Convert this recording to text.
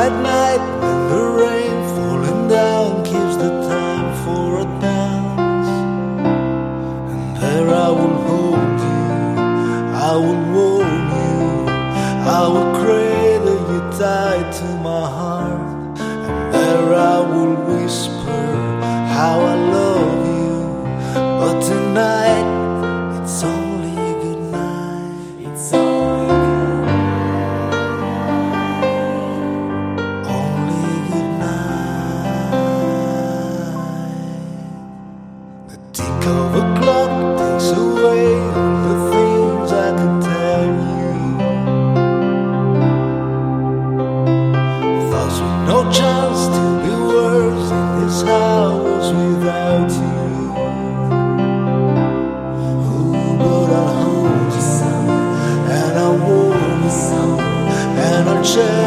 at night when the rain falling down keeps the time for a dance. And there I will hold you, I will warm you, I will cradle you tight to my heart. And there I will whisper how I love you. But tonight it's only good night. It's only good night. The tick of a clock takes away all the things I can tell you. Thoughts with no chance to be worse in this house without you. But I'll hold you, and I'll warm you, and I'll cherish